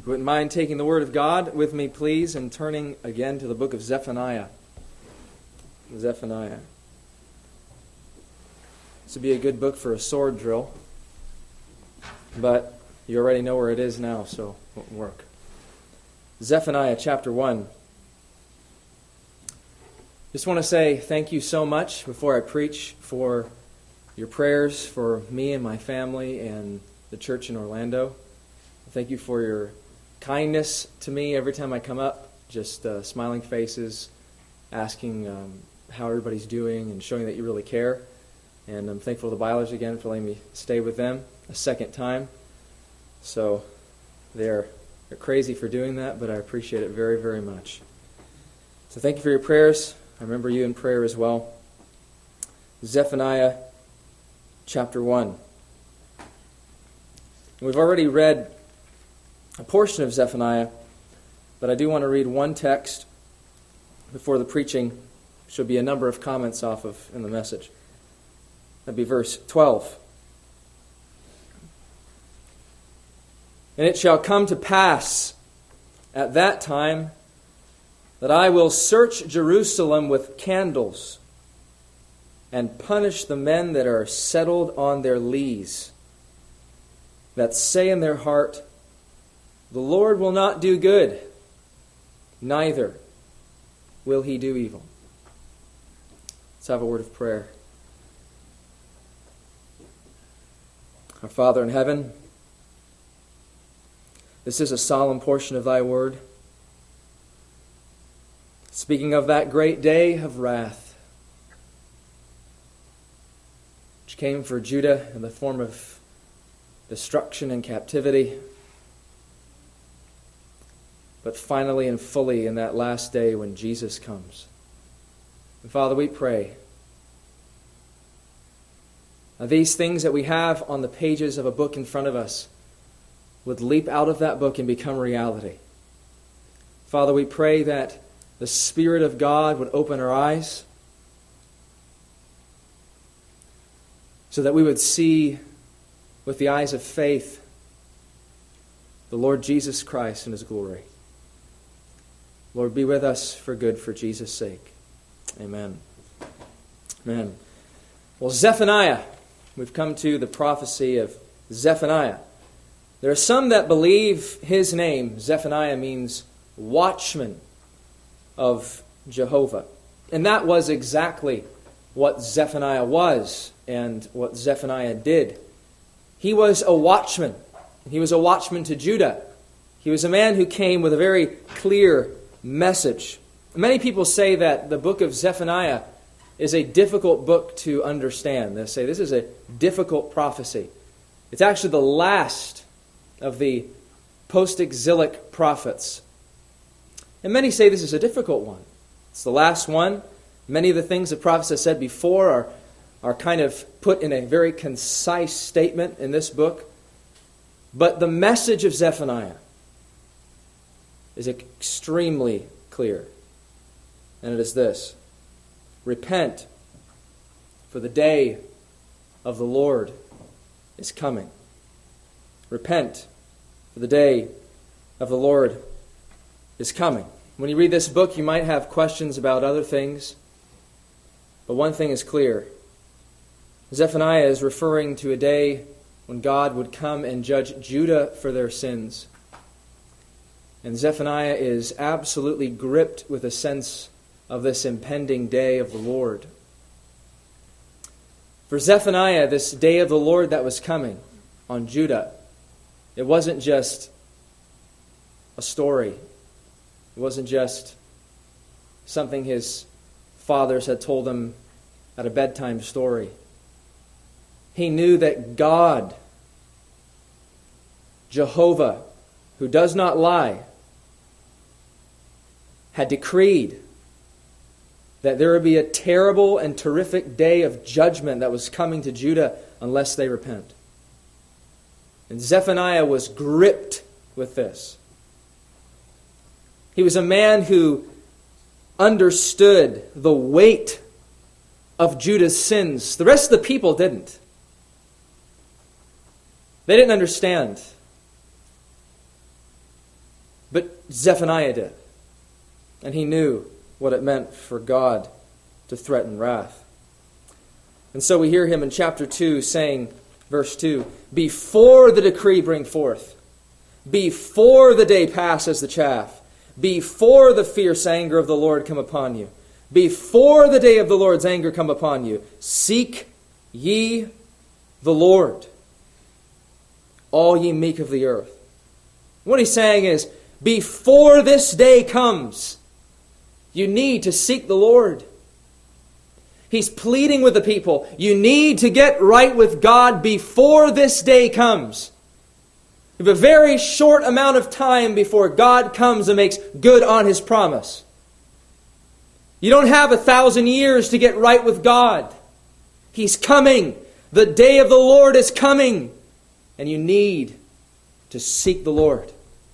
Wouldn't mind taking the Word of God with me, please, and turning again to the book of Zephaniah. Zephaniah. This would be a good book for a sword drill, but you already know where it is now, so it won't work. Zephaniah chapter 1. Just want to say thank you so much before I preach for your prayers for me and my family and the church in Orlando. Thank you for your kindness to me every time I come up, just smiling faces, asking how everybody's doing and showing that you really care. And I'm thankful to the Bilers again for letting me stay with them a second time. So they're crazy for doing that, but I appreciate it very, very much. So thank you for your prayers. I remember you in prayer as well. Zephaniah chapter 1. We've already read a portion of Zephaniah, but I do want to read one text before the preaching, which will be a number of comments off of in the message. That'd be verse 12. And it shall come to pass at that time that I will search Jerusalem with candles and punish the men that are settled on their lees, that say in their heart, the Lord will not do good, neither will He do evil. Let's have a word of prayer. Our Father in heaven, this is a solemn portion of Thy word, speaking of that great day of wrath, which came for Judah in the form of destruction and captivity, but finally and fully in that last day when Jesus comes. And Father, we pray these things that we have on the pages of a book in front of us would leap out of that book and become reality. Father, we pray that the Spirit of God would open our eyes so that we would see with the eyes of faith the Lord Jesus Christ in His glory. Lord, be with us for good for Jesus' sake. Amen. Amen. Well, Zephaniah. We've come to the prophecy of Zephaniah. There are some that believe his name, Zephaniah, means watchman of Jehovah. And that was exactly what Zephaniah was and what Zephaniah did. He was a watchman. He was a watchman to Judah. He was a man who came with a very clear message. Many people say that the book of Zephaniah is a difficult book to understand. They say this is a difficult prophecy. It's actually the last of the post-exilic prophets. And many say this is a difficult one. It's the last one. Many of the things the prophets have said before are kind of put in a very concise statement in this book. But the message of Zephaniah is extremely clear. And it is this: repent, for the day of the Lord is coming. Repent, for the day of the Lord is coming. When you read this book, you might have questions about other things, but one thing is clear. Zephaniah is referring to a day when God would come and judge Judah for their sins. And Zephaniah is absolutely gripped with a sense of this impending day of the Lord. For Zephaniah, this day of the Lord that was coming on Judah, it wasn't just a story. It wasn't just something his fathers had told him at a bedtime story. He knew that God, Jehovah, who does not lie, had decreed that there would be a terrible and terrific day of judgment that was coming to Judah unless they repent. And Zephaniah was gripped with this. He was a man who understood the weight of Judah's sins. The rest of the people didn't. They didn't understand. But Zephaniah did. And he knew what it meant for God to threaten wrath. And so we hear him in chapter 2 saying, verse 2, before the decree bring forth, before the day pass as the chaff, before the fierce anger of the Lord come upon you, before the day of the Lord's anger come upon you, seek ye the Lord, all ye meek of the earth. What he's saying is, before this day comes, you need to seek the Lord. He's pleading with the people, you need to get right with God before this day comes. You have a very short amount of time before God comes and makes good on His promise. You don't have 1,000 years to get right with God. He's coming. The day of the Lord is coming. And you need to seek the Lord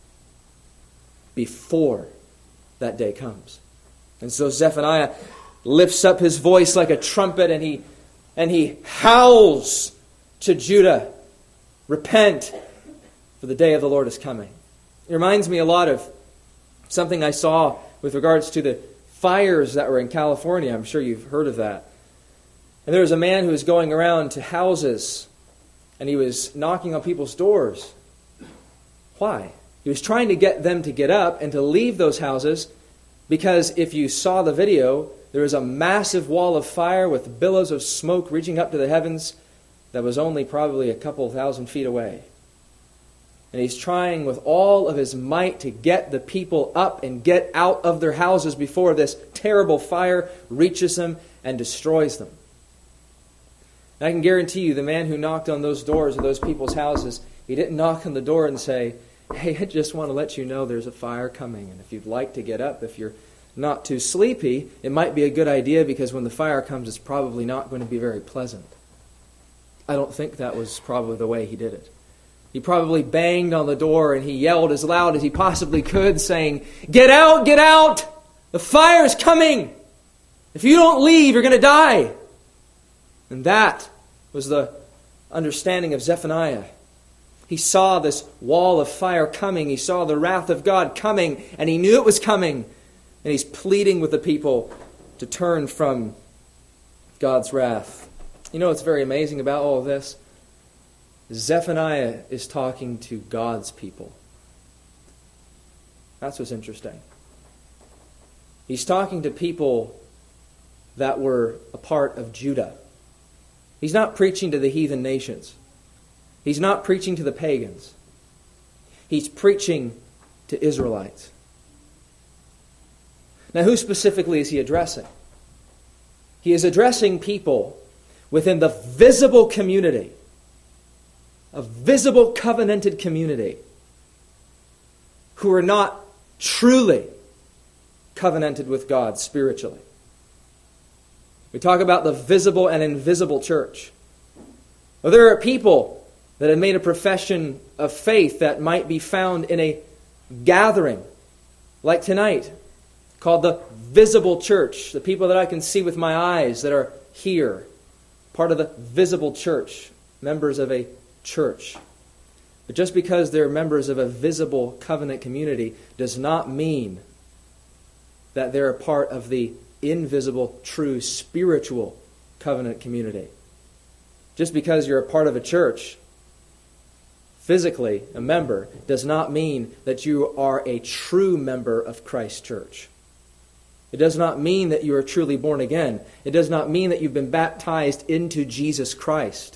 before that day comes. And so Zephaniah lifts up his voice like a trumpet and he howls to Judah, repent, for the day of the Lord is coming. It reminds me a lot of something I saw with regards to the fires that were in California. I'm sure you've heard of that. And there was a man who was going around to houses and he was knocking on people's doors. Why? He was trying to get them to get up and to leave those houses, because if you saw the video, there was a massive wall of fire with billows of smoke reaching up to the heavens that was only probably a couple thousand feet away. And he's trying with all of his might to get the people up and get out of their houses before this terrible fire reaches them and destroys them. And I can guarantee you, the man who knocked on those doors of those people's houses, he didn't knock on the door and say, hey, I just want to let you know there's a fire coming, and if you'd like to get up, if you're not too sleepy, it might be a good idea, because when the fire comes, it's probably not going to be very pleasant. I don't think that was probably the way he did it. He probably banged on the door and he yelled as loud as he possibly could, saying, get out, get out! The fire is coming! If you don't leave, you're going to die! And that was the understanding of Zephaniah. He saw this wall of fire coming. He saw the wrath of God coming, and he knew it was coming. And he's pleading with the people to turn from God's wrath. You know what's very amazing about all of this? Zephaniah is talking to God's people. That's what's interesting. He's talking to people that were a part of Judah. He's not preaching to the heathen nations. He's not preaching to the pagans. He's preaching to Israelites. Now, who specifically is he addressing? He is addressing people within the visible community, a visible covenanted community, who are not truly covenanted with God spiritually. We talk about the visible and invisible church. Well, there are people that have made a profession of faith that might be found in a gathering like tonight, called the visible church. The people that I can see with my eyes that are here, part of the visible church, members of a church. But just because they're members of a visible covenant community does not mean that they're a part of the invisible, true, spiritual covenant community. Just because you're a part of a church, physically a member, does not mean that you are a true member of Christ's church. It does not mean that you are truly born again. It does not mean that you've been baptized into Jesus Christ,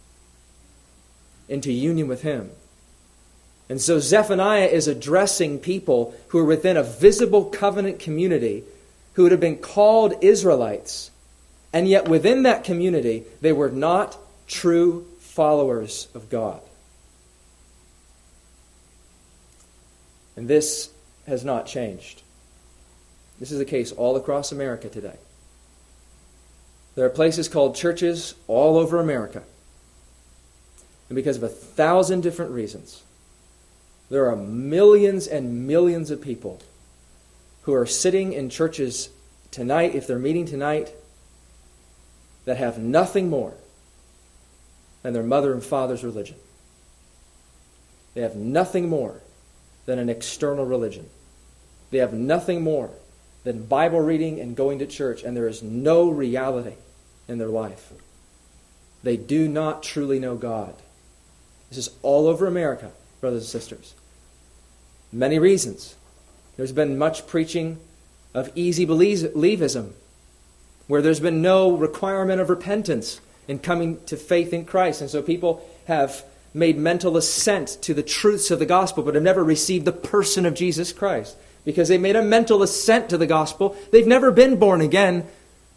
into union with Him. And so Zephaniah is addressing people who are within a visible covenant community who would have been called Israelites, and yet within that community they were not true followers of God. And this has not changed. This is the case all across America today. There are places called churches all over America. And because of 1,000 different reasons, there are millions and millions of people who are sitting in churches tonight, if they're meeting tonight, that have nothing more than their mother and father's religion. They have nothing more than an external religion. They have nothing more than Bible reading and going to church, and there is no reality in their life. They do not truly know God. This is all over America, brothers and sisters. Many reasons. There's been much preaching of easy believism, where there's been no requirement of repentance in coming to faith in Christ. And so people have made mental assent to the truths of the gospel, but have never received the person of Jesus Christ. Because they made a mental assent to the gospel, they've never been born again.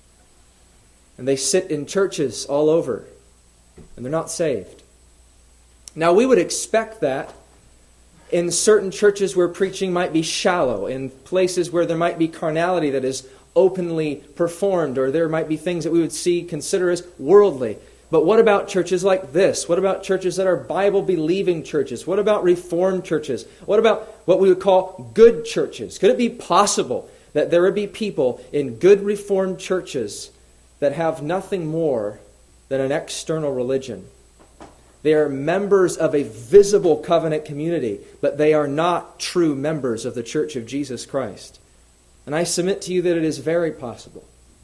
And they sit in churches all over, and they're not saved. Now, we would expect that in certain churches where preaching might be shallow, in places where there might be carnality that is openly performed, or there might be things that we would consider as worldly. But what about churches like this? What about churches that are Bible-believing churches? What about Reformed churches? What about what we would call good churches? Could it be possible that there would be people in good Reformed churches that have nothing more than an external religion? They are members of a visible covenant community, but they are not true members of the Church of Jesus Christ. And I submit to you that it is very possible.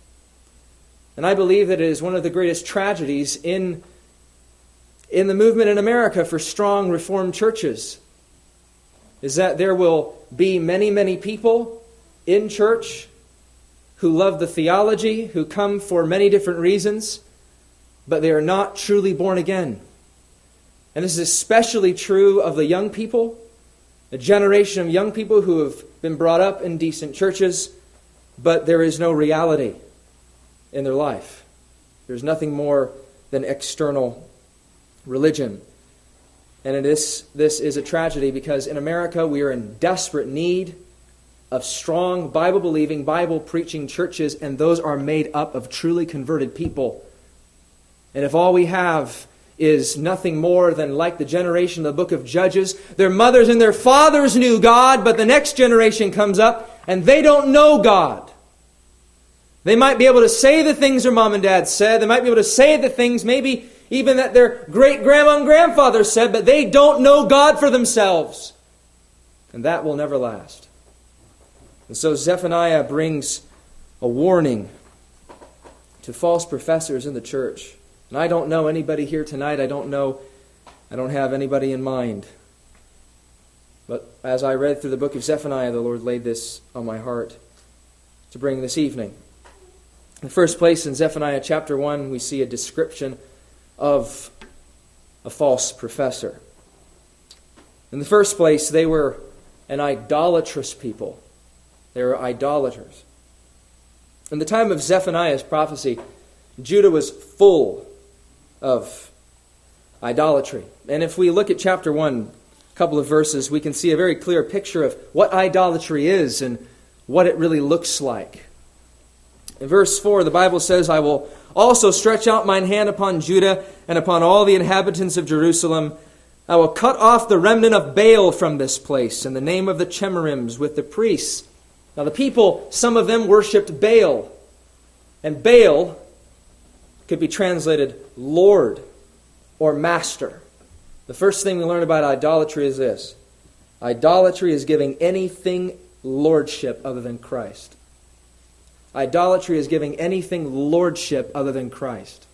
And I believe that it is one of the greatest tragedies in the movement in America for strong Reformed churches, is that there will be many, many people in church who love the theology, who come for many different reasons, but they are not truly born again. And this is especially true of the young people, a generation of young people who have been brought up in decent churches, but there is no reality in their life. There's nothing more than external religion. And this is a tragedy, because in America we are in desperate need of strong Bible-believing, Bible-preaching churches, and those are made up of truly converted people. And if all we have is nothing more than like the generation of the book of Judges, their mothers and their fathers knew God, but the next generation comes up and they don't know God. They might be able to say the things their mom and dad said. They might be able to say the things maybe even that their great-grandma and grandfather said, but they don't know God for themselves. And that will never last. And so Zephaniah brings a warning to false professors in the church. And I don't know anybody here tonight. I don't have anybody in mind. But as I read through the book of Zephaniah, the Lord laid this on my heart to bring this evening. In the first place, in Zephaniah chapter 1, we see a description of a false professor. In the first place, they were an idolatrous people. They were idolaters. In the time of Zephaniah's prophecy, Judah was full of idolatry. And if we look at chapter 1, a couple of verses, we can see a very clear picture of what idolatry is and what it really looks like. In verse 4, the Bible says, "I will also stretch out mine hand upon Judah and upon all the inhabitants of Jerusalem. I will cut off the remnant of Baal from this place, and the name of the Chemarims with the priests." Now the people, some of them worshipped Baal. And Baal could be translated Lord or Master. The first thing we learn about idolatry is this. Idolatry is giving anything lordship other than Christ. Idolatry is giving anything lordship other than Christ.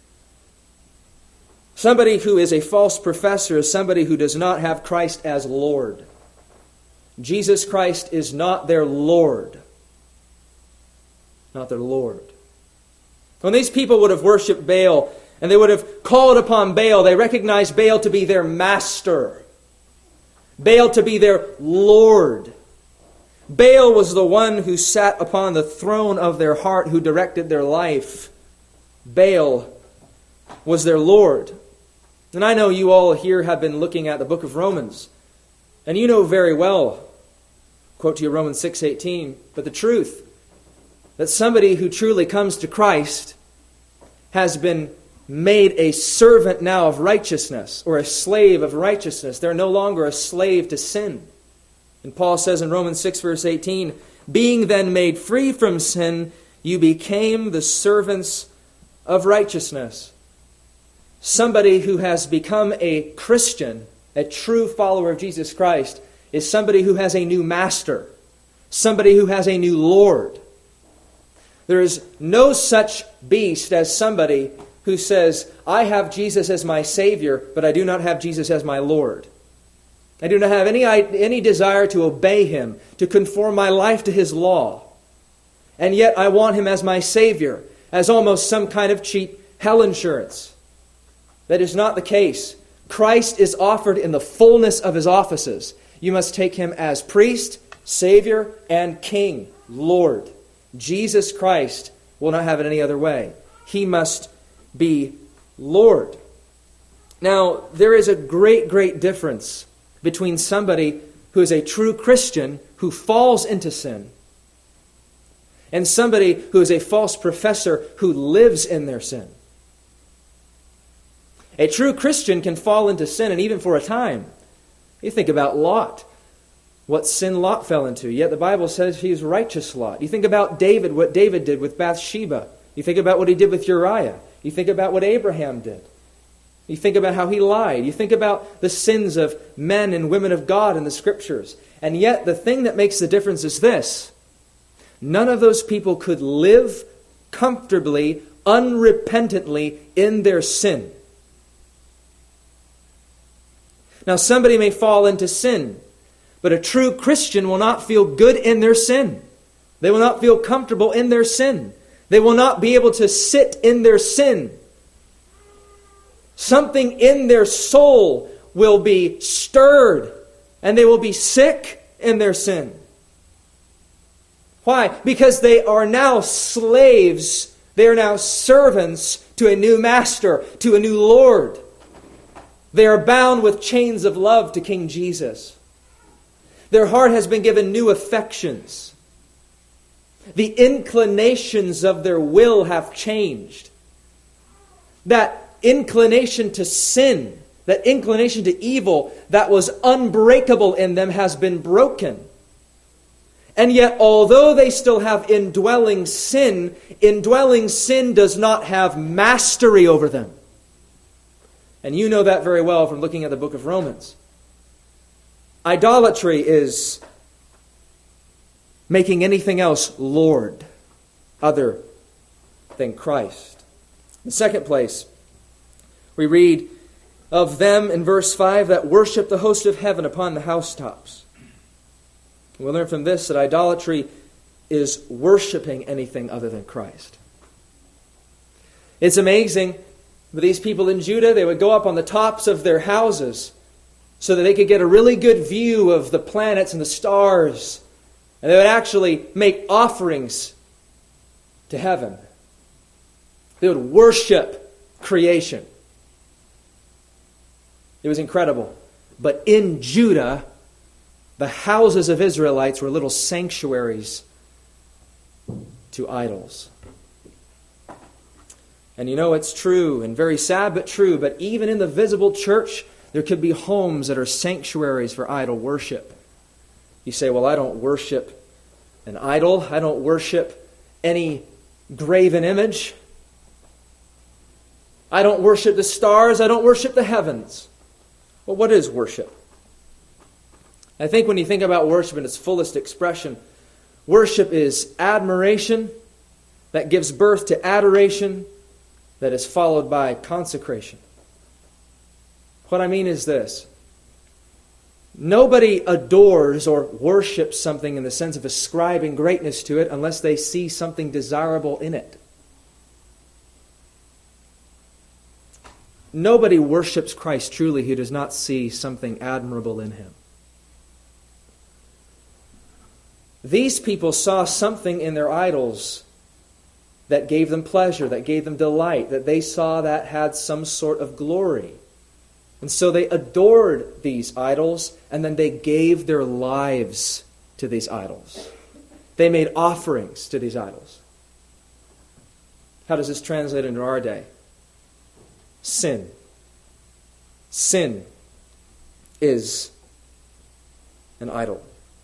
Somebody who is a false professor is somebody who does not have Christ as Lord. Jesus Christ is not their Lord. Not their Lord. When these people would have worshipped Baal and they would have called upon Baal, they recognized Baal to be their master. Baal to be their Lord. Baal was the one who sat upon the throne of their heart, who directed their life. Baal was their Lord. And I know you all here have been looking at the book of Romans, and you know very well, quote to you Romans 6:18, but the truth that somebody who truly comes to Christ has been made a servant now of righteousness, or a slave of righteousness. They're no longer a slave to sin. And Paul says in Romans 6 verse 18, "Being then made free from sin, you became the servants of righteousness." Somebody who has become a Christian, a true follower of Jesus Christ, is somebody who has a new master, somebody who has a new Lord. There is no such beast as somebody who says, I have Jesus as my Savior, but I do not have Jesus as my Lord. I do not have any desire to obey Him, to conform my life to His law. And yet I want Him as my Savior, as almost some kind of cheap hell insurance. That is not the case. Christ is offered in the fullness of His offices. You must take Him as priest, Savior, and King, Lord. Jesus Christ will not have it any other way. He must be Lord. Now, there is a great, great difference between somebody who is a true Christian who falls into sin and somebody who is a false professor who lives in their sin. A true Christian can fall into sin, and even for a time. You think about Lot, what sin Lot fell into. Yet the Bible says he is righteous Lot. You think about David, what David did with Bathsheba. You think about what he did with Uriah. You think about what Abraham did. You think about how he lied. You think about the sins of men and women of God in the Scriptures. And yet the thing that makes the difference is this. None of those people could live comfortably, unrepentantly in their sin. Now, somebody may fall into sin, but a true Christian will not feel good in their sin. They will not feel comfortable in their sin. They will not be able to sit in their sin. Something in their soul will be stirred, and they will be sick in their sin. Why? Because they are now slaves. They are now servants to a new master, to a new Lord. They are bound with chains of love to King Jesus. Their heart has been given new affections. The inclinations of their will have changed. That inclination to sin, that inclination to evil that was unbreakable in them has been broken. And yet, although they still have indwelling sin does not have mastery over them. And you know that very well from looking at the book of Romans. Idolatry is making anything else Lord other than Christ. In the second place, we read of them in verse 5 that worship the host of heaven upon the housetops. We learn from this that idolatry is worshiping anything other than Christ. It's amazing. But these people in Judah, they would go up on the tops of their houses so that they could get a really good view of the planets and the stars. And they would actually make offerings to heaven. They would worship creation. It was incredible. But in Judah, the houses of Israelites were little sanctuaries to idols. And you know it's true, and very sad but true, but even in the visible church, there could be homes that are sanctuaries for idol worship. You say, well, I don't worship an idol. I don't worship any graven image. I don't worship the stars. I don't worship the heavens. Well, what is worship? I think when you think about worship in its fullest expression, worship is admiration that gives birth to adoration that is followed by consecration. What I mean is this. Nobody adores or worships something in the sense of ascribing greatness to it unless they see something desirable in it. Nobody worships Christ truly who does not see something admirable in Him. These people saw something in their idols that gave them pleasure, that gave them delight, that they saw that had some sort of glory. And so they adored these idols, and then they gave their lives to these idols. They made offerings to these idols. How does this translate into our day? Sin. Sin is an idol.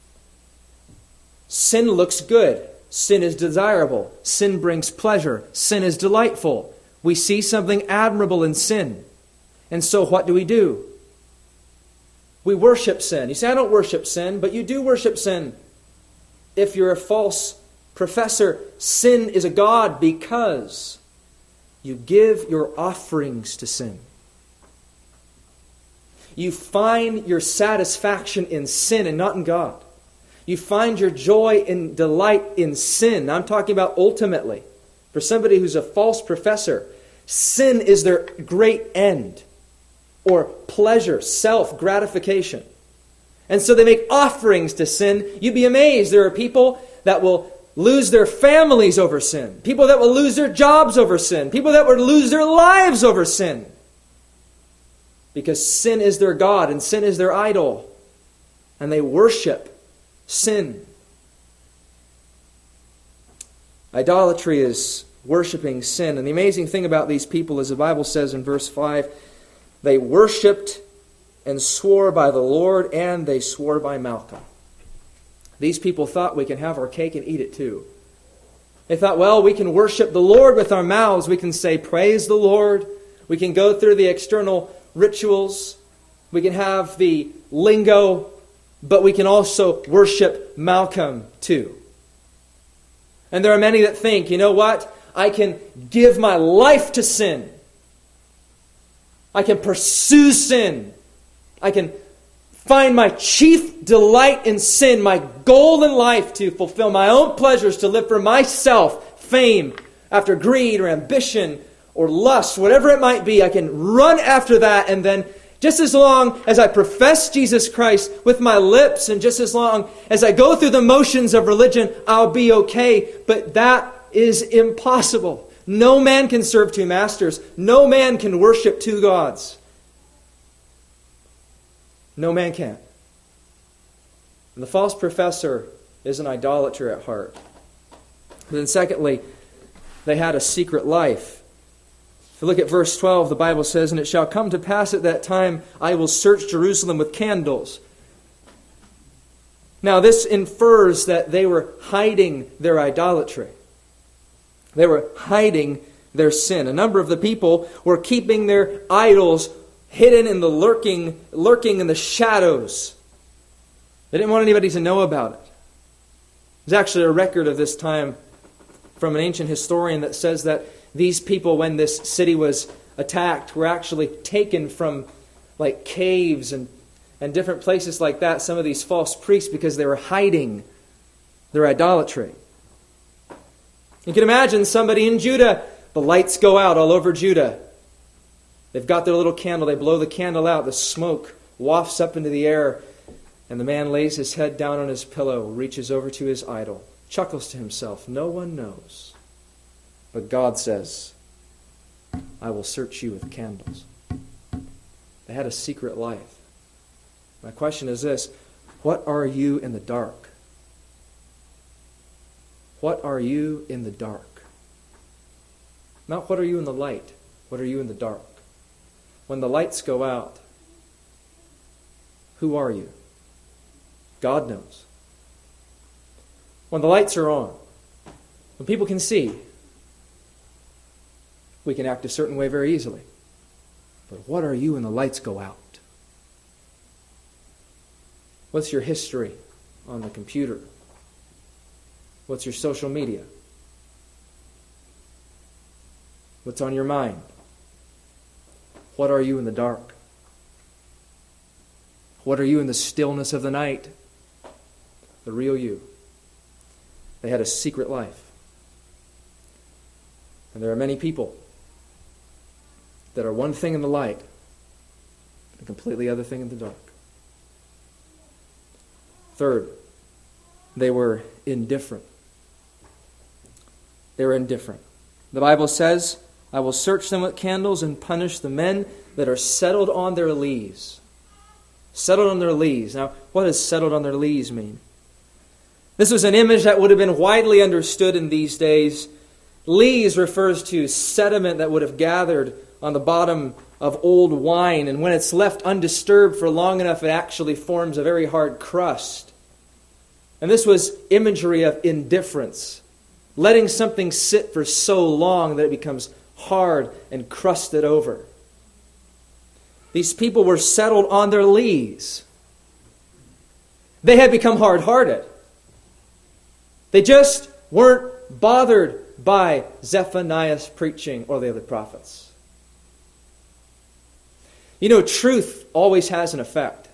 Sin looks good. Sin is desirable. Sin brings pleasure. Sin is delightful. We see something admirable in sin. And so what do? We worship sin. You say, I don't worship sin, but you do worship sin. If you're a false professor, sin is a god because you give your offerings to sin. You find your satisfaction in sin and not in God. You find your joy and delight in sin. I'm talking about ultimately. For somebody who's a false professor, sin is their great end, or pleasure, self-gratification. And so they make offerings to sin. You'd be amazed. There are people that will lose their families over sin. People that will lose their jobs over sin. People that will lose their lives over sin. Because sin is their god and sin is their idol. And they worship sin. Idolatry is worshiping sin. And the amazing thing about these people is the Bible says in verse 5, they worshipped and swore by the Lord, and they swore by Malcham. These people thought we can have our cake and eat it too. They thought, well, we can worship the Lord with our mouths. We can say, praise the Lord. We can go through the external rituals. We can have the lingo, but we can also worship Malcham too. And there are many that think, you know what? I can give my life to sin. I can pursue sin. I can find my chief delight in sin, my goal in life to fulfill my own pleasures, to live for myself, fame, after greed or ambition or lust, whatever it might be. I can run after that, and then just as long as I profess Jesus Christ with my lips, and just as long as I go through the motions of religion, I'll be okay. But that is impossible. No man can serve two masters. No man can worship two gods. No man can. And the false professor is an idolater at heart. And then secondly, they had a secret life. If you look at verse 12, the Bible says, and it shall come to pass at that time, I will search Jerusalem with candles. Now this infers that they were hiding their idolatry. They were hiding their sin. A number of the people were keeping their idols hidden in the lurking in the shadows. They didn't want anybody to know about it. There's actually a record of this time from an ancient historian that says that these people, when this city was attacked, were actually taken from like caves and different places like that, some of these false priests, because they were hiding their idolatry. You can imagine somebody in Judah, the lights go out all over Judah. They've got their little candle, they blow the candle out, the smoke wafts up into the air, and the man lays his head down on his pillow, reaches over to his idol, chuckles to himself, no one knows. But God says, I will search you with candles. They had a secret life. My question is this, what are you in the dark? What are you in the dark? Not what are you in the light, what are you in the dark? When the lights go out, who are you? God knows. When the lights are on, when people can see, we can act a certain way very easily. But what are you when the lights go out? What's your history on the computer? What's your social media? What's on your mind? What are you in the dark? What are you in the stillness of the night? The real you. They had a secret life. And there are many people that are one thing in the light, a completely other thing in the dark. Third, they were indifferent. They were indifferent. The Bible says, I will search them with candles and punish the men that are settled on their lees. Settled on their lees. Now, what does settled on their lees mean? This was an image that would have been widely understood in these days. Lees refers to sediment that would have gathered on the bottom of old wine, and when it's left undisturbed for long enough, it actually forms a very hard crust. And this was imagery of indifference, letting something sit for so long that it becomes hard and crusted over. These people were settled on their lees. They had become hard-hearted. They just weren't bothered by Zephaniah's preaching or the other prophets. You know, truth always has an effect.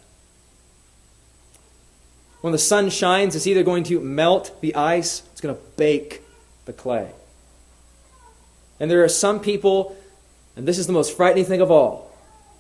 When the sun shines, it's either going to melt the ice, it's going to bake the clay. And there are some people, and this is the most frightening thing of all,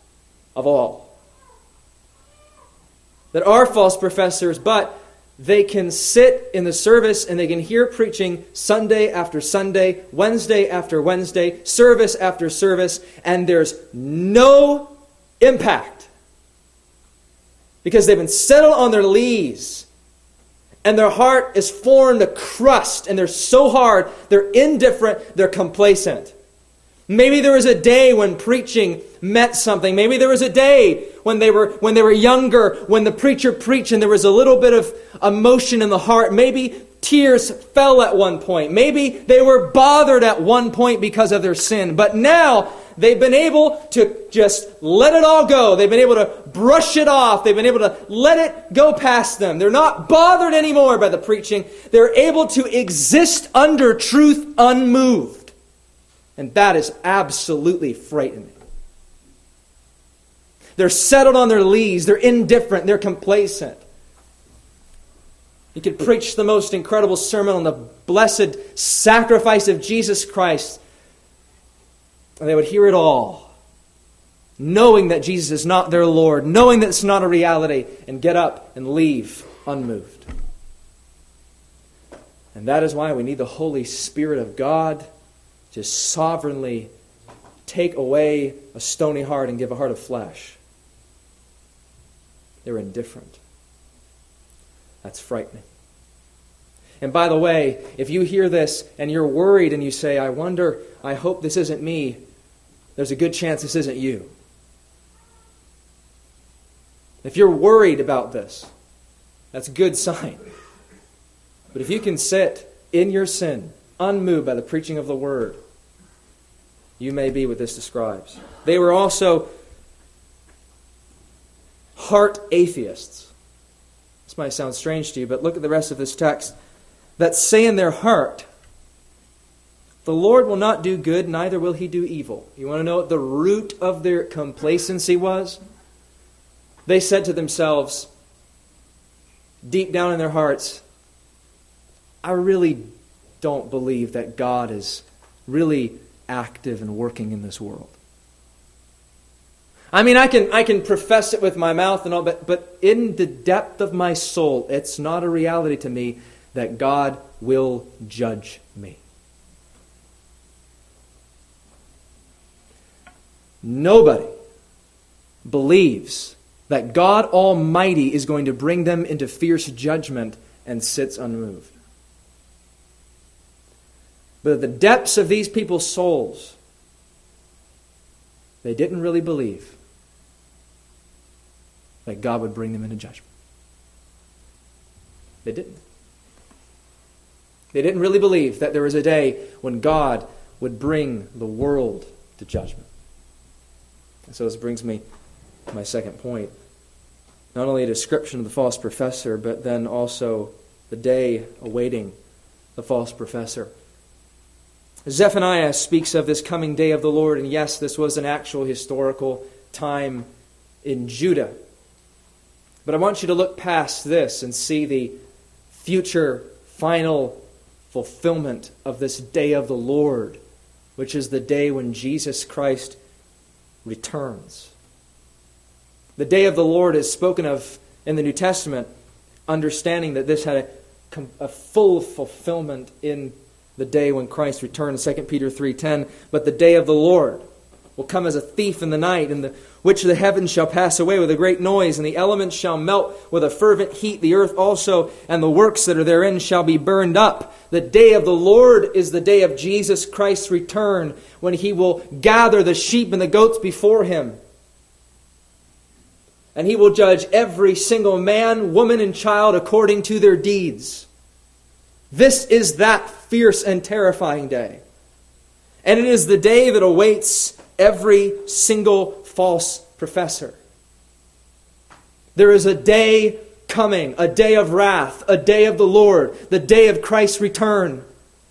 that are false professors, but they can sit in the service and they can hear preaching Sunday after Sunday, Wednesday after Wednesday, service after service, and there's no impact. Because they've been settled on their lees, and their heart is formed a crust, and they're so hard, they're indifferent, they're complacent. Maybe there was a day when preaching meant something. Maybe there was a day when they were younger, when the preacher preached and there was a little bit of emotion in the heart. Maybe tears fell at one point. Maybe they were bothered at one point because of their sin. But now they've been able to just let it all go. They've been able to brush it off. They've been able to let it go past them. They're not bothered anymore by the preaching. They're able to exist under truth unmoved. And that is absolutely frightening. They're settled on their lees. They're indifferent. They're complacent. You could preach the most incredible sermon on the blessed sacrifice of Jesus Christ, and they would hear it all, knowing that Jesus is not their Lord, knowing that it's not a reality, and get up and leave unmoved. And that is why we need the Holy Spirit of God to sovereignly take away a stony heart and give a heart of flesh. They're indifferent. That's frightening. And by the way, if you hear this and you're worried and you say, I wonder, I hope this isn't me, there's a good chance this isn't you. If you're worried about this, that's a good sign. But if you can sit in your sin, unmoved by the preaching of the Word, you may be what this describes. They were also heart atheists. This might sound strange to you, but look at the rest of this text. That say in their heart, the Lord will not do good, neither will He do evil. You want to know what the root of their complacency was? They said to themselves, deep down in their hearts, I really don't believe that God is really active and working in this world. I mean, I can profess it with my mouth and all, but in the depth of my soul, it's not a reality to me that God will judge me. Nobody believes that God Almighty is going to bring them into fierce judgment and sits unmoved. But at the depths of these people's souls, they didn't really believe that God would bring them into judgment. They didn't. They didn't really believe that there was a day when God would bring the world to judgment. And so this brings me to my second point. Not only a description of the false professor, but then also the day awaiting the false professor. Zephaniah speaks of this coming day of the Lord, and yes, this was an actual historical time in Judah. But I want you to look past this and see the future final fulfillment of this day of the Lord, which is the day when Jesus Christ returns. The day of the Lord is spoken of in the New Testament, understanding that this had a full fulfillment in the day when Christ returned, 2 Peter 3:10. But the day of the Lord will come as a thief in the night, in which the heavens shall pass away with a great noise, and the elements shall melt with a fervent heat. The earth also and the works that are therein shall be burned up. The day of the Lord is the day of Jesus Christ's return, when He will gather the sheep and the goats before Him. And He will judge every single man, woman, and child according to their deeds. This is that fierce and terrifying day. And it is the day that awaits every single false professor. There is a day coming, a day of wrath, a day of the Lord, the day of Christ's return.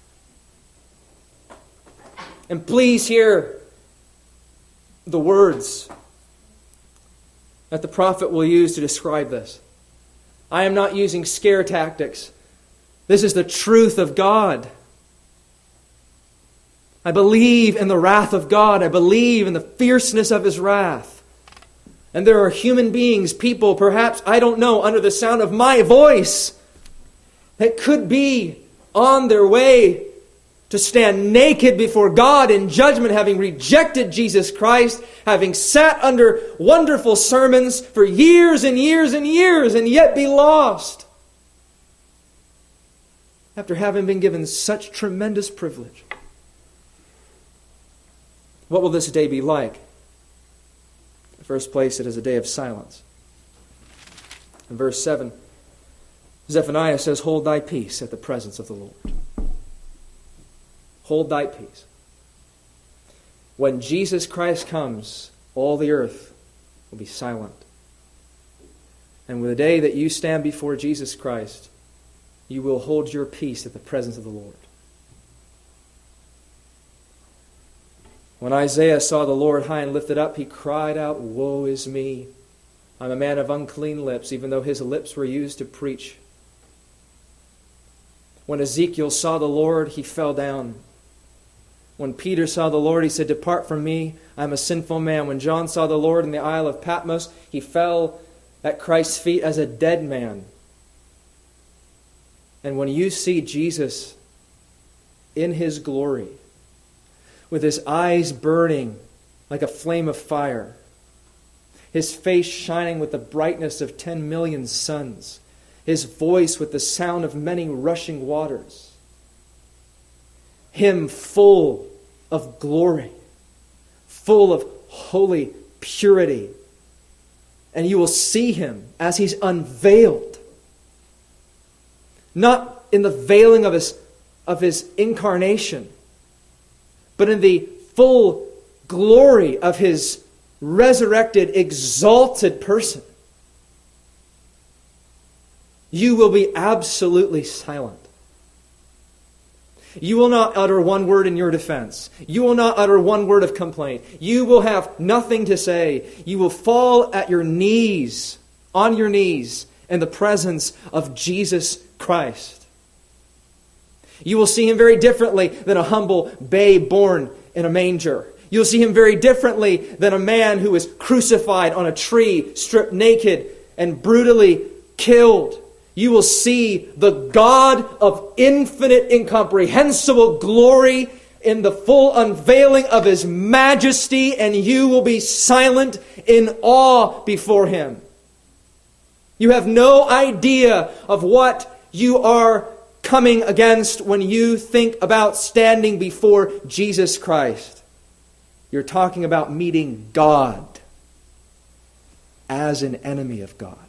And please hear the words that the prophet will use to describe this. I am not using scare tactics. This is the truth of God. I believe in the wrath of God. I believe in the fierceness of His wrath. And there are human beings, people, perhaps, I don't know, under the sound of my voice, that could be on their way to stand naked before God in judgment, having rejected Jesus Christ, having sat under wonderful sermons for years and years and years, and yet be lost, after having been given such tremendous privilege. What will this day be like? In the first place, it is a day of silence. In verse 7, Zephaniah says, "Hold thy peace at the presence of the Lord." Hold thy peace. When Jesus Christ comes, all the earth will be silent. And with the day that you stand before Jesus Christ, you will hold your peace at the presence of the Lord. When Isaiah saw the Lord high and lifted up, he cried out, "Woe is me! I'm a man of unclean lips," even though his lips were used to preach. When Ezekiel saw the Lord, he fell down. When Peter saw the Lord, he said, "Depart from me, I am a sinful man." When John saw the Lord in the Isle of Patmos, he fell at Christ's feet as a dead man. And when you see Jesus in His glory, with His eyes burning like a flame of fire, His face shining with the brightness of 10 million suns, His voice with the sound of many rushing waters, Him full of glory, full of holy purity. And you will see Him as He's unveiled. Not in the veiling of His incarnation, but in the full glory of His resurrected, exalted person. You will be absolutely silent. You will not utter one word in your defense. You will not utter one word of complaint. You will have nothing to say. You will fall at your knees, on your knees, in the presence of Jesus Christ. You will see Him very differently than a humble babe born in a manger. You'll see Him very differently than a man who was crucified on a tree, stripped naked, and brutally killed. You will see the God of infinite, incomprehensible glory in the full unveiling of His majesty, and you will be silent in awe before Him. You have no idea of what you are coming against when you think about standing before Jesus Christ. You're talking about meeting God as an enemy of God.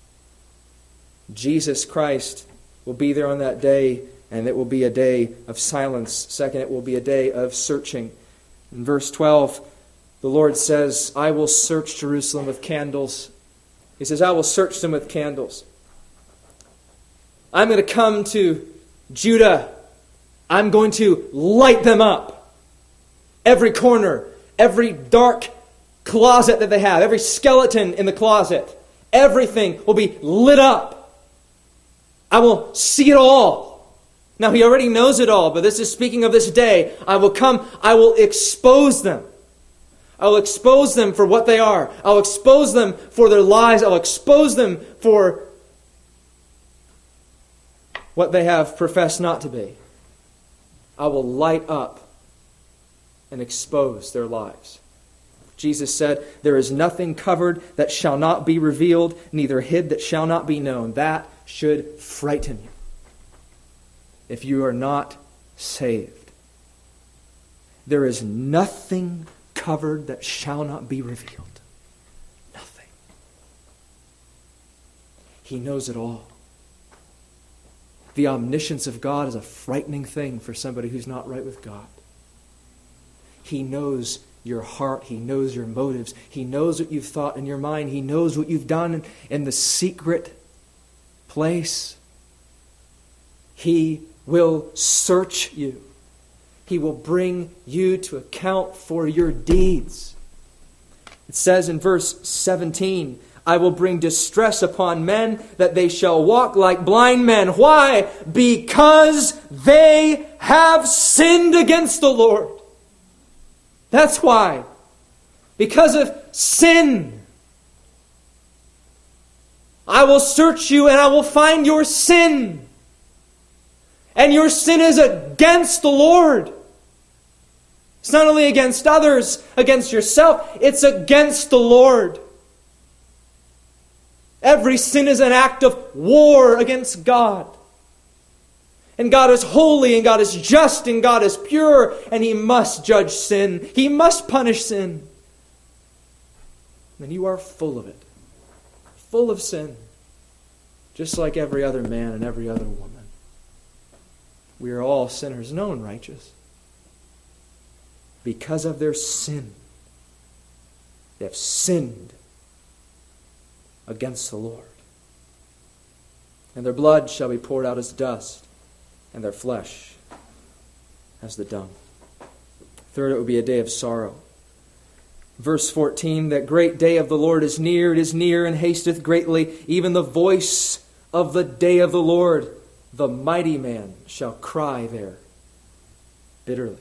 Jesus Christ will be there on that day, and it will be a day of silence. Second, it will be a day of searching. In verse 12, the Lord says, "I will search Jerusalem with candles." He says, "I will search them with candles." I'm going to come to Judah. I'm going to light them up. Every corner, every dark closet that they have, every skeleton in the closet, everything will be lit up. I will see it all. Now, He already knows it all, but this is speaking of this day. I will come, I will expose them. I will expose them for what they are. I'll expose them for their lies. I'll expose them for what they have professed not to be. I will light up and expose their lives. Jesus said, "There is nothing covered that shall not be revealed, neither hid that shall not be known." That should frighten you if you are not saved. There is nothing covered that shall not be revealed. Nothing. He knows it all. The omniscience of God is a frightening thing for somebody who's not right with God. He knows your heart. He knows your motives. He knows what you've thought in your mind. He knows what you've done in the secret place. He will search you. He will bring you to account for your deeds. It says in verse 17, I will bring distress upon men, that they shall walk like blind men. Why? Because they have sinned against the Lord. That's why. Because of sin. I will search you and I will find your sin. And your sin is against the Lord. It's not only against others, against yourself, it's against the Lord. Every sin is an act of war against God. And God is holy, and God is just, and God is pure, and He must judge sin. He must punish sin. And you are full of it. Full of sin. Just like every other man and every other woman. We are all sinners, no one righteous. Because of their sin. They have sinned against the Lord. And their blood shall be poured out as dust, and their flesh as the dung. Third, it will be a day of sorrow. Verse 14, that great day of the Lord is near, it is near and hasteth greatly, even the voice of the day of the Lord. The mighty man shall cry there bitterly.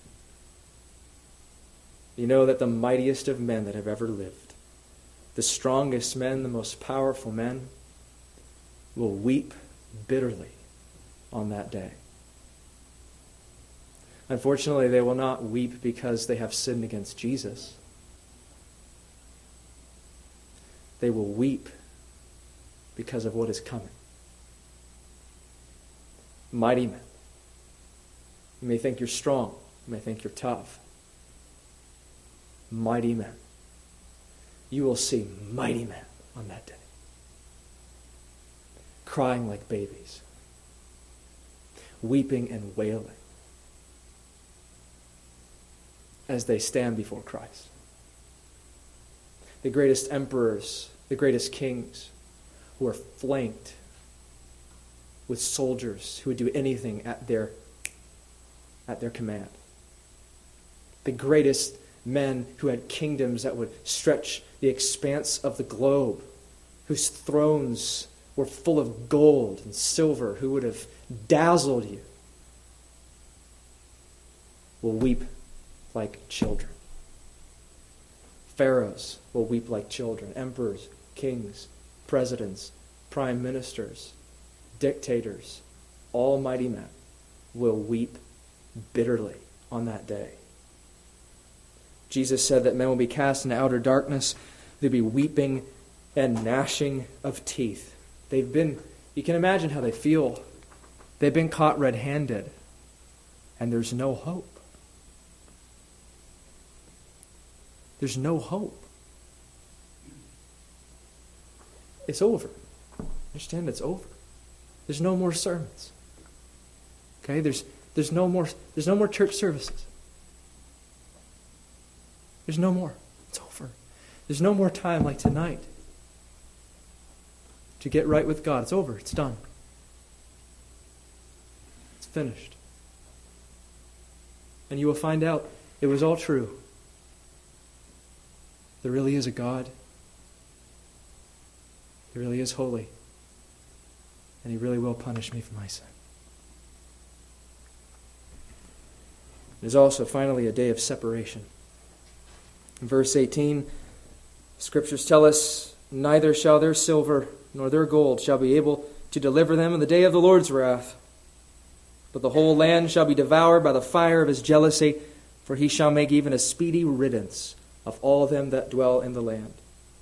You know that the mightiest of men that have ever lived, the strongest men, the most powerful men, will weep bitterly on that day. Unfortunately, they will not weep because they have sinned against Jesus. They will weep because of what is coming. Mighty men. You may think you're strong. You may think you're tough. Mighty men. You will see mighty men on that day. Crying like babies. Weeping and wailing. As they stand before Christ. The greatest emperors, the greatest kings, who are flanked with soldiers who would do anything at their command. The greatest men who had kingdoms that would stretch the expanse of the globe, whose thrones were full of gold and silver, who would have dazzled you, will weep like children. Pharaohs will weep like children. Emperors, kings, presidents, prime ministers, dictators, almighty men will weep bitterly on that day. Jesus said that men will be cast into outer darkness. There'll be weeping and gnashing of teeth. You can imagine how they feel. They've been caught red-handed, and there's no hope. There's no hope. It's over. Understand, it's over. There's no more sermons. Okay? There's no more church services. There's no more. It's over. There's no more time like tonight to get right with God. It's over. It's done. It's finished. And you will find out it was all true. There really is a God. He really is holy. And He really will punish me for my sin. It is also finally a day of separation. In verse 18, Scriptures tell us, neither shall their silver nor their gold shall be able to deliver them in the day of the Lord's wrath. But the whole land shall be devoured by the fire of His jealousy, for He shall make even a speedy riddance of all them that dwell in the land.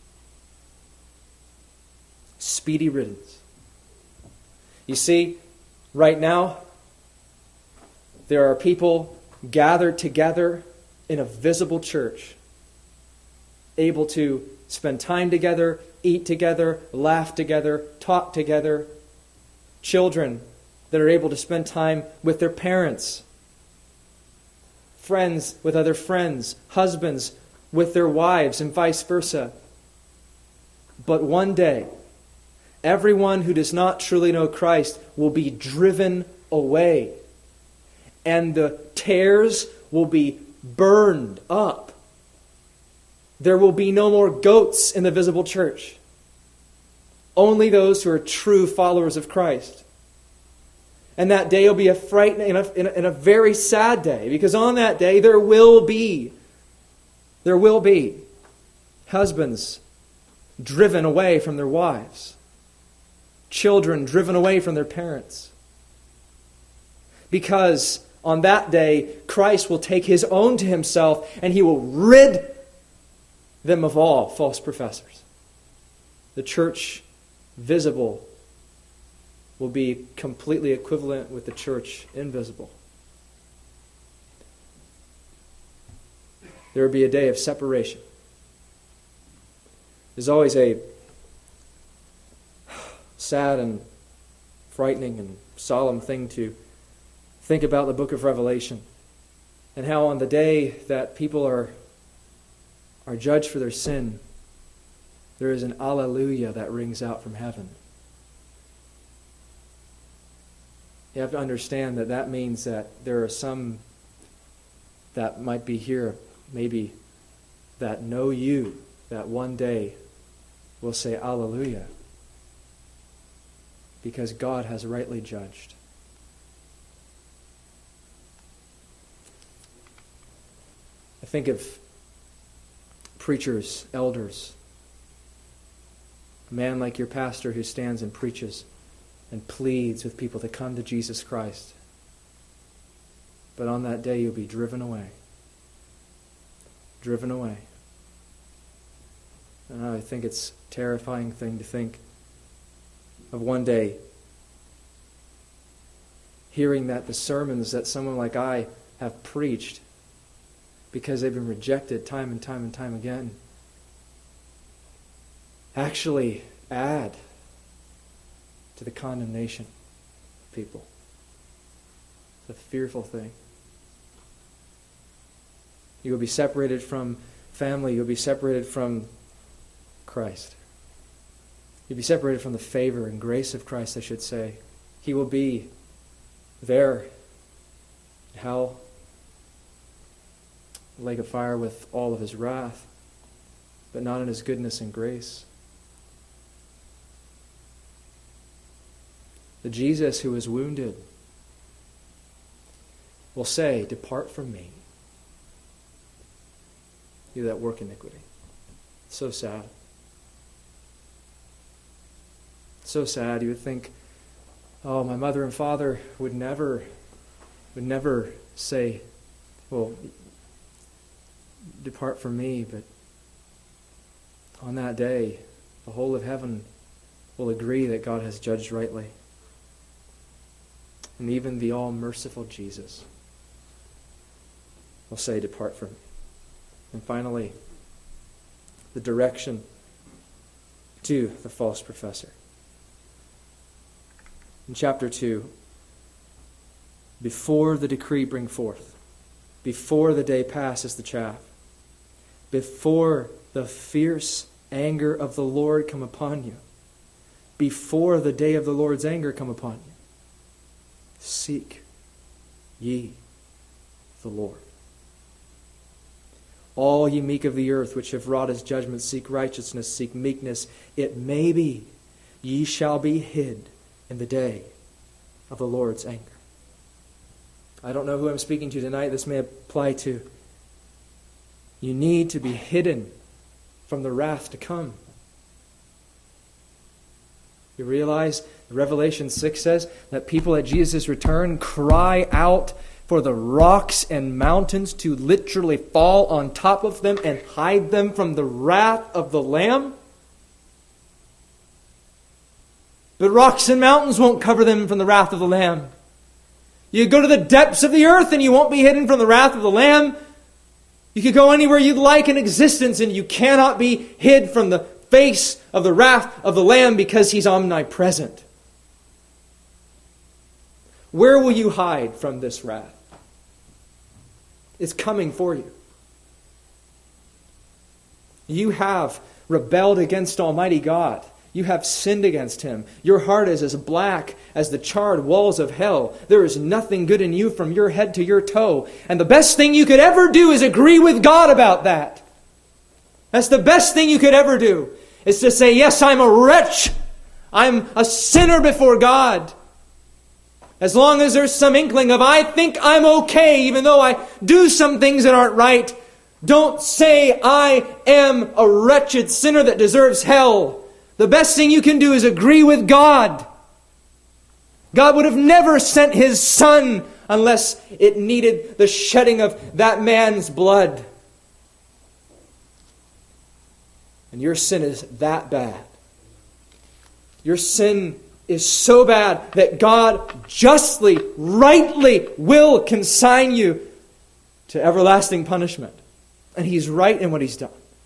Speedy riddance. You see, right now, there are people gathered together in a visible church, able to spend time together, eat together, laugh together, talk together. Children that are able to spend time with their parents. Friends with other friends. Husbands with their wives and vice versa. But one day, Everyone who does not truly know Christ will be driven away. And the tares will be burned up. There will be no more goats in the visible church. Only those who are true followers of Christ. And that day will be a frightening and a very sad day, because on that day there will be husbands driven away from their wives, children driven away from their parents. Because on that day, Christ will take His own to Himself, and He will rid them of all false professors. The church visible will be completely equivalent with the church invisible. There will be a day of separation. There's always a sad and frightening and solemn thing to think about the book of Revelation, and how on the day that people are judged for their sin, there is an alleluia that rings out from heaven. You have to understand that that means that there are some that might be here, maybe, that know you, that one day will say alleluia, because God has rightly judged. I think of preachers, elders, a man like your pastor who stands and preaches and pleads with people to come to Jesus Christ. But on that day you'll be driven away. Driven away. And I think it's a terrifying thing to think of one day hearing that the sermons that someone like I have preached, because they've been rejected time and time and time again, actually add to the condemnation of people. It's a fearful thing. You will be separated from family. You'll be separated from Christ. You'll be separated from the favor and grace of Christ, I should say. He will be there in hell, a lake of fire with all of His wrath, but not in His goodness and grace. The Jesus who was wounded will say, "Depart from me, you that work iniquity." It's so sad. So sad. You would think, oh, my mother and father would never say, well, depart from me, but on that day, the whole of heaven will agree that God has judged rightly. And even the all-merciful Jesus will say, depart from me. And finally, the direction to the false professor. In chapter 2, before the decree bring forth, before the day passes the chaff, before the fierce anger of the Lord come upon you, before the day of the Lord's anger come upon you, seek ye the Lord. All ye meek of the earth, which have wrought His judgment, seek righteousness, seek meekness. It may be ye shall be hid in the day of the Lord's anger. I don't know who I'm speaking to tonight. This may apply to. You need to be hidden from the wrath to come. You realize Revelation 6 says that people at Jesus' return cry out for the rocks and mountains to literally fall on top of them and hide them from the wrath of the Lamb. But rocks and mountains won't cover them from the wrath of the Lamb. You go to the depths of the earth and you won't be hidden from the wrath of the Lamb. You could go anywhere you'd like in existence and you cannot be hid from the face of the wrath of the Lamb because He's omnipresent. Where will you hide from this wrath? It's coming for you. You have rebelled against Almighty God. You have sinned against Him. Your heart is as black as the charred walls of hell. There is nothing good in you from your head to your toe. And the best thing you could ever do is agree with God about that. That's the best thing you could ever do, is to say, yes, I'm a wretch. I'm a sinner before God. As long as there's some inkling of, I think I'm okay, even though I do some things that aren't right, don't say, I am a wretched sinner that deserves hell. The best thing you can do is agree with God. God would have never sent His Son unless it needed the shedding of that man's blood. And your sin is that bad. Your sin is so bad that God justly, rightly will consign you to everlasting punishment. And He's right in what He's done.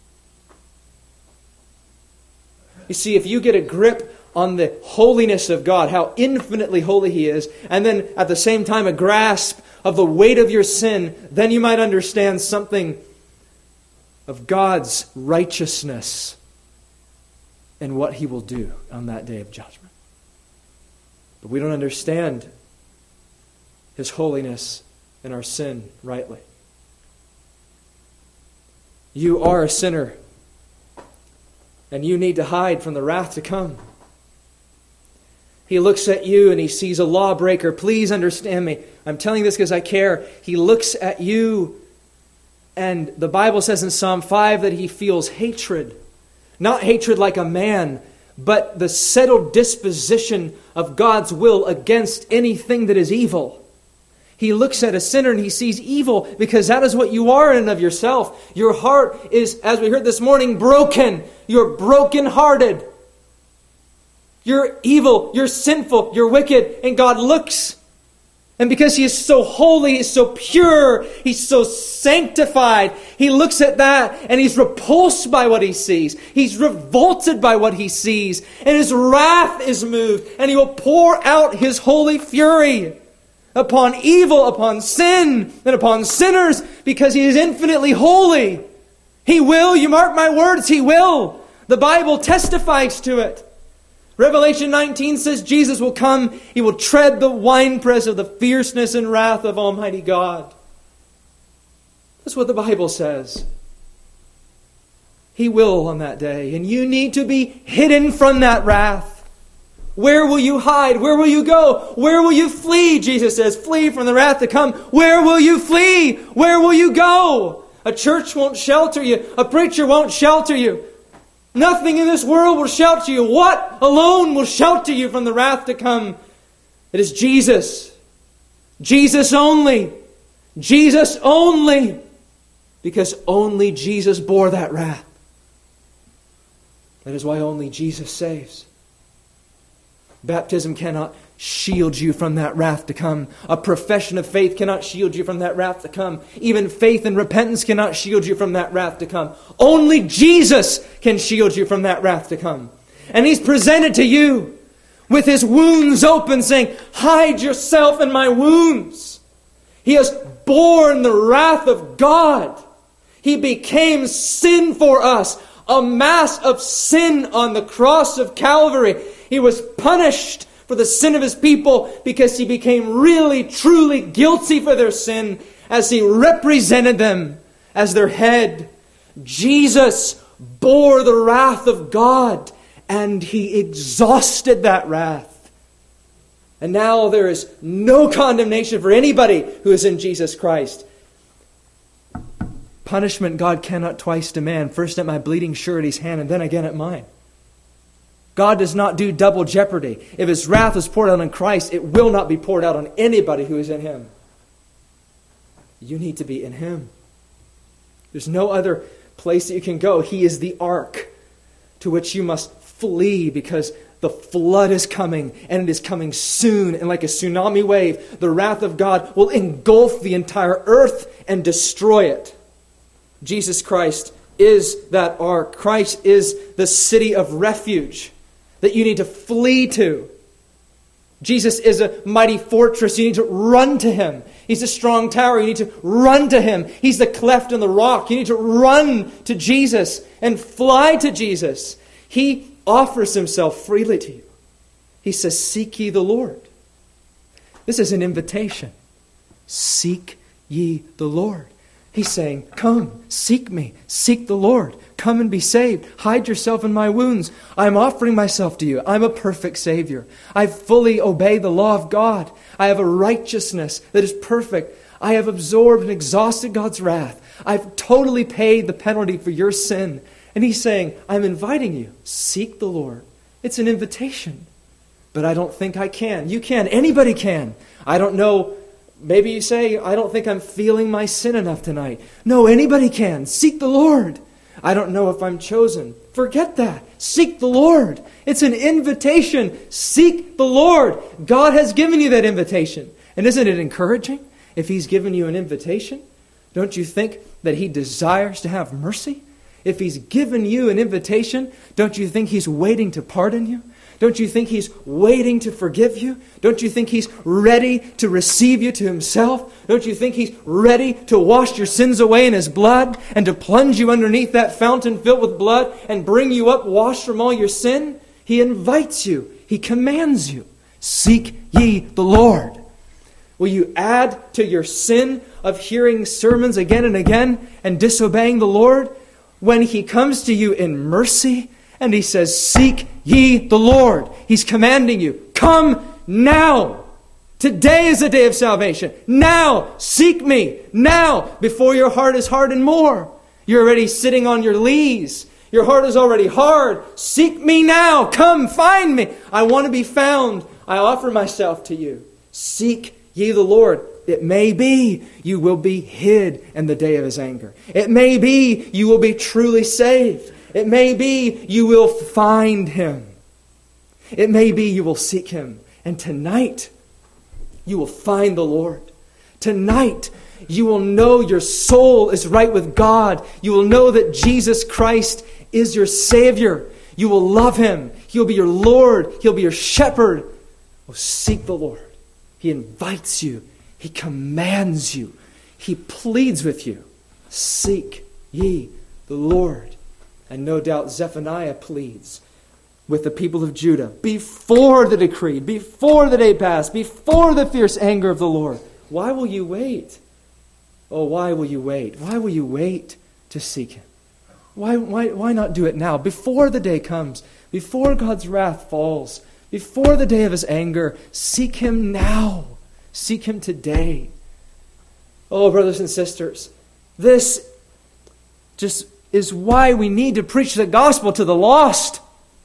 You see, if you get a grip on the holiness of God, how infinitely holy He is, and then at the same time a grasp of the weight of your sin, then you might understand something of God's righteousness and what He will do on that day of judgment. But we don't understand His holiness and our sin rightly. You are a sinner, and you need to hide from the wrath to come. He looks at you and He sees a lawbreaker. Please understand me. I'm telling this because I care. He looks at you, and the Bible says in Psalm 5 that He feels hatred. Not hatred like a man, but the settled disposition of God's will against anything that is evil. He looks at a sinner and He sees evil because that is what you are in and of yourself. Your heart is, as we heard this morning, broken. You're brokenhearted. You're evil, you're sinful, you're wicked, and God looks. And because He is so holy, He's so pure, He's so sanctified, He looks at that and He's repulsed by what He sees. He's revolted by what He sees. And His wrath is moved, and He will pour out His holy fury upon evil, upon sin, and upon sinners, because He is infinitely holy. He will, you mark my words, He will. The Bible testifies to it. Revelation 19 says Jesus will come. He will tread the winepress of the fierceness and wrath of Almighty God. That's what the Bible says. He will on that day. And you need to be hidden from that wrath. Where will you hide? Where will you go? Where will you flee? Jesus says, flee from the wrath to come. Where will you flee? Where will you go? A church won't shelter you. A preacher won't shelter you. Nothing in this world will shelter you. What alone will shelter you from the wrath to come? It is Jesus. Jesus only. Jesus only. Because only Jesus bore that wrath. That is why only Jesus saves. Baptism cannot shield you from that wrath to come. A profession of faith cannot shield you from that wrath to come. Even faith and repentance cannot shield you from that wrath to come. Only Jesus can shield you from that wrath to come. And He's presented to you with His wounds open, saying, hide yourself in my wounds. He has borne the wrath of God. He became sin for us. A mass of sin on the cross of Calvary. He was punished for the sin of His people because He became really, truly guilty for their sin as He represented them as their head. Jesus bore the wrath of God and He exhausted that wrath. And now there is no condemnation for anybody who is in Jesus Christ. Punishment God cannot twice demand, first at my bleeding surety's hand and then again at mine. God does not do double jeopardy. If His wrath is poured out on Christ, it will not be poured out on anybody who is in Him. You need to be in Him. There's no other place that you can go. He is the ark to which you must flee because the flood is coming, and it is coming soon. And like a tsunami wave, the wrath of God will engulf the entire earth and destroy it. Jesus Christ is that ark. Christ is the city of refuge that you need to flee to. Jesus is a mighty fortress. You need to run to Him. He's a strong tower. You need to run to Him. He's the cleft in the rock. You need to run to Jesus and fly to Jesus. He offers himself freely to you. He says, seek ye the Lord. This is an invitation. Seek ye the Lord. He's saying, come, seek me, seek the Lord. Come and be saved. Hide yourself in my wounds. I'm offering myself to you. I'm a perfect Savior. I fully obey the law of God. I have a righteousness that is perfect. I have absorbed and exhausted God's wrath. I've totally paid the penalty for your sin. And he's saying, I'm inviting you. Seek the Lord. It's an invitation. But I don't think I can. You can. Anybody can. I don't know. Maybe you say, I don't think I'm feeling my sin enough tonight. No, anybody can. Seek the Lord. I don't know if I'm chosen. Forget that. Seek the Lord. It's an invitation. Seek the Lord. God has given you that invitation. And isn't it encouraging if He's given you an invitation? Don't you think that He desires to have mercy? If He's given you an invitation, don't you think He's waiting to pardon you? Don't you think He's waiting to forgive you? Don't you think He's ready to receive you to Himself? Don't you think He's ready to wash your sins away in His blood and to plunge you underneath that fountain filled with blood and bring you up washed from all your sin? He invites you. He commands you. Seek ye the Lord. Will you add to your sin of hearing sermons again and again and disobeying the Lord when He comes to you in mercy and He says, seek ye the Lord? He's commanding you, come now. Today is the day of salvation. Now, seek me. Now, before your heart is hardened more. You're already sitting on your lees. Your heart is already hard. Seek me now. Come, find me. I want to be found. I offer myself to you. Seek ye the Lord. It may be you will be hid in the day of His anger. It may be you will be truly saved. It may be you will find Him. It may be you will seek Him. And tonight, you will find the Lord. Tonight, you will know your soul is right with God. You will know that Jesus Christ is your Savior. You will love Him. He'll be your Lord. He'll be your shepherd. Oh, seek the Lord. He invites you. He commands you. He pleads with you. Seek ye the Lord. And no doubt Zephaniah pleads with the people of Judah before the decree, before the day passed, before the fierce anger of the Lord. Why will you wait? Oh, why will you wait? Why will you wait to seek Him? Why not do it now? Before the day comes, before God's wrath falls, before the day of His anger, seek Him now. Seek Him today. Oh, brothers and sisters, this just is why we need to preach the gospel to the lost.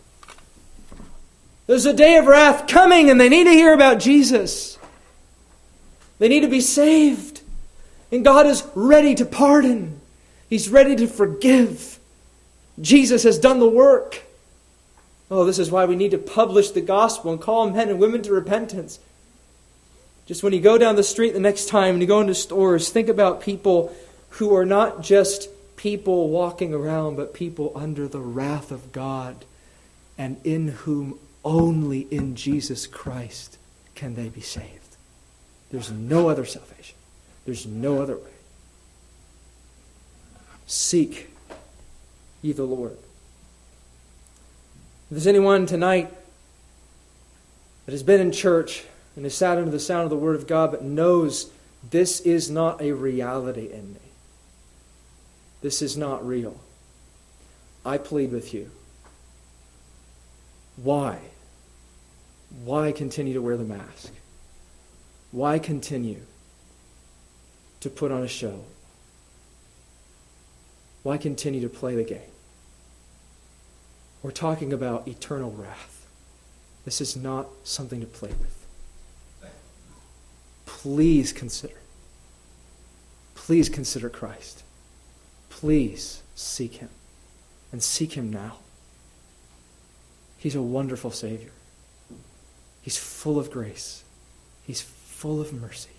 There's a day of wrath coming and they need to hear about Jesus. They need to be saved. And God is ready to pardon. He's ready to forgive. Jesus has done the work. Oh, this is why we need to publish the gospel and call men and women to repentance. Just when you go down the street the next time and you go into stores, think about people who are not just people walking around, but people under the wrath of God, and in whom only in Jesus Christ can they be saved. There's no other salvation. There's no other way. Seek ye the Lord. If there's anyone tonight that has been in church and has sat under the sound of the Word of God but knows this is not a reality in me, this is not real, I plead with you. Why? Why continue to wear the mask? Why continue to put on a show? Why continue to play the game? We're talking about eternal wrath. This is not something to play with. Please consider. Please consider Christ. Please seek Him. And seek Him now. He's a wonderful Savior. He's full of grace. He's full of mercy.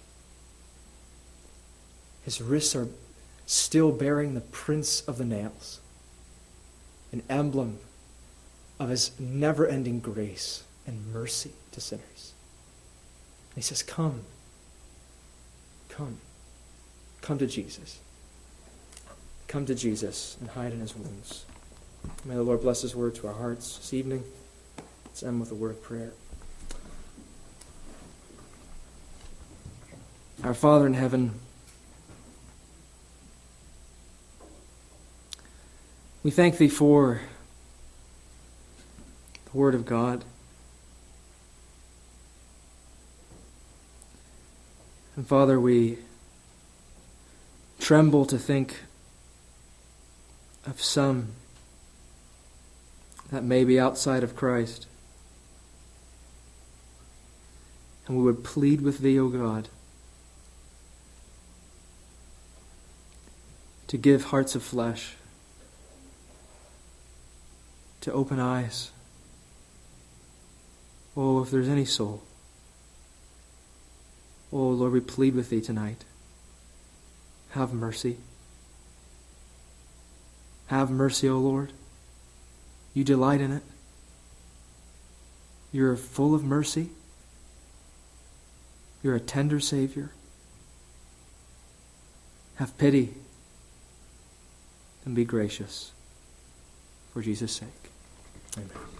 His wrists are still bearing the prints of the nails, an emblem of His never-ending grace and mercy to sinners. And He says, come. Come. Come to Jesus. Come to Jesus and hide in His wounds. May the Lord bless His word to our hearts this evening. Let's end with a word of prayer. Our Father in heaven, we thank Thee for the Word of God. And Father, we tremble to think of some that may be outside of Christ. And we would plead with Thee, O God, to give hearts of flesh, to open eyes. Oh, if there's any soul. Oh, Lord, we plead with Thee tonight. Have mercy. Have mercy, O Lord. You delight in it. You're full of mercy. You're a tender Savior. Have pity and be gracious for Jesus' sake. Amen.